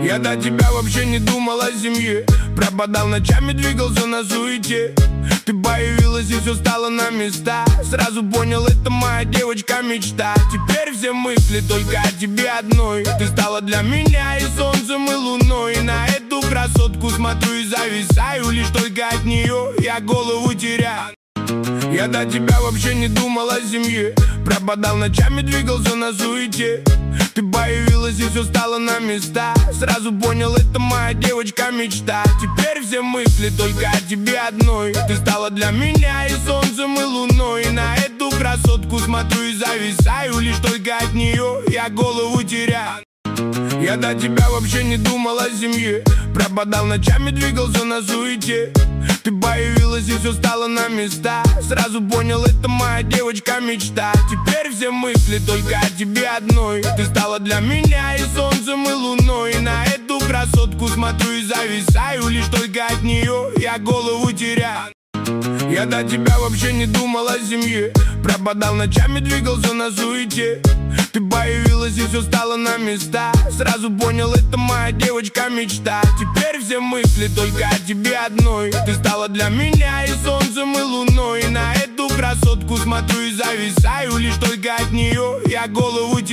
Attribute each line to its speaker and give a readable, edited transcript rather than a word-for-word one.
Speaker 1: Я до тебя вообще не думал о семье, пропадал ночами, двигался на суете. Ты появилась и все стало на места. Сразу понял, это моя девочка-мечта. Теперь все мысли только о тебе одной. Ты стала для меня и солнцем, и луной. И на эту красотку смотрю и зависаю. Лишь только от нее я голову теряю. Я до тебя вообще не думал о семье, пропадал ночами, двигался на суете. Ты появилась и все стало на места. Сразу понял, это моя девочка-мечта. Теперь все мысли только о тебе одной. Ты стала для меня и солнцем, и луной. И на эту красотку смотрю и зависаю. Лишь только от нее я голову теряю. Я до тебя вообще не думал о семье, пропадал ночами, двигался на суете. Ты появилась и все стало на места. Сразу понял, это моя девочка-мечта. Теперь все мысли только о тебе одной. Ты стала для меня и солнцем, и луной. И на эту красотку смотрю и зависаю. Лишь только от нее я голову теряю. Я до тебя вообще не думал о семье, пропадал ночами, двигался на суете. Ты появилась и все стало на места. Сразу понял, это моя девочка-мечта. Теперь все мысли только о тебе одной. Ты стала для меня и солнцем, и луной. И на эту красотку смотрю и зависаю. Лишь только от нее я голову теряю.